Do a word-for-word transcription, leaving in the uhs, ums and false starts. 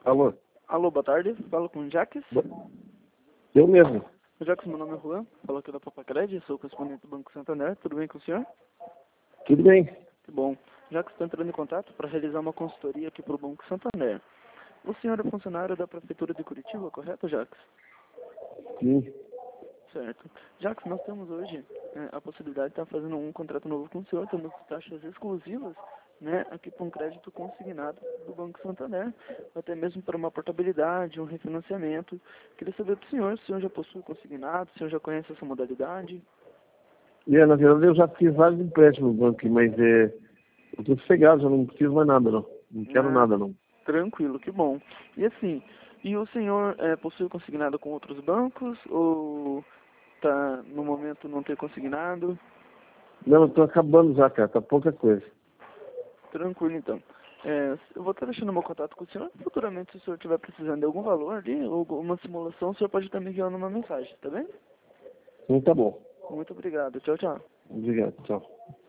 Alô? Alô, boa tarde. Falo com o Jaques. Bo- Eu mesmo. Jaques, meu nome é Juan. Falo aqui da Papacred, sou correspondente do Banco Santander. Tudo bem com o senhor? Tudo bem? Que bom. Jaques, estou entrando em contato para realizar uma consultoria aqui para o Banco Santander. O senhor é funcionário da Prefeitura de Curitiba, correto, Jaques? Sim. Certo. Jaques, nós temos hoje é, a possibilidade de estar fazendo um contrato novo com o senhor, temos taxas exclusivas, né, aqui para um crédito consignado do Banco Santander, até mesmo para uma portabilidade, um refinanciamento. Queria saber do senhor, se o senhor já possui consignado, se o senhor já conhece essa modalidade. E, é, na verdade, eu já fiz vários empréstimos no banco, mas é, eu estou sossegado, já não preciso mais nada, não. Não quero Ah, nada, não. tranquilo, que bom. E assim, e o senhor é, possui consignado com outros bancos ou tá, no momento não ter consignado? Não, eu estou acabando já, cara. Tá pouca coisa. Tranquilo, então. É, eu vou estar deixando meu contato com o senhor. Futuramente, se o senhor estiver precisando de algum valor ali, ou alguma simulação, o senhor pode estar me enviando uma mensagem, tá bem? Então tá bom. Muito obrigado. Tchau, tchau. Obrigado. Tchau.